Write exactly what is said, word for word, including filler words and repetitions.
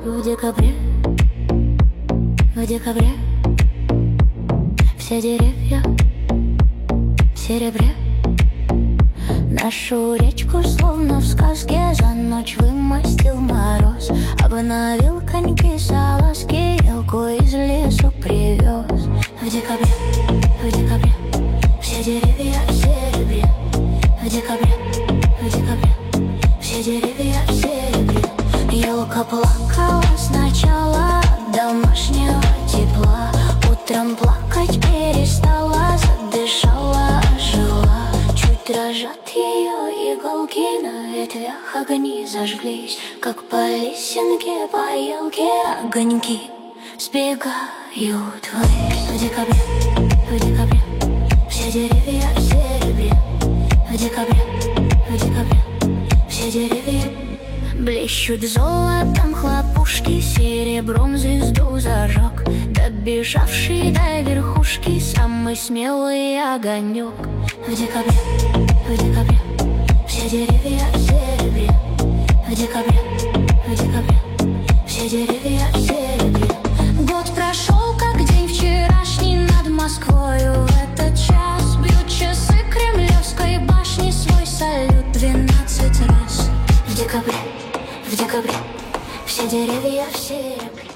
В декабре, в декабре все деревья в серебре. Нашу речку словно в сказке за ночь вымостил мороз. Обновил коньки, салазки, елку из лесу привез. В декабре, в декабре все деревья в серебре. В декабре, в декабре все деревья в серебре. Елка плакала сначала от домашнего тепла. Утром плакать перестала, задышала, ожила. Чуть дрожат ее иголки, на ветвях огни зажглись, как по лесенке, по елке огоньки сбегают ввысь. В декабре, в декабре все деревья в серебре. В декабре, в декабре все деревья блещут золотом хлопушки, серебром звезду зажег. Добежавший до верхушки самый смелый огонек. В декабре, в декабре все деревья в серебре. В декабре, в декабре все деревья в серебре. Год прошел, как день вчерашний, над Москвою в этот час бьют часы Кремлевской башни свой салют двенадцать раз. В декабре, в декабре все деревья в серебре.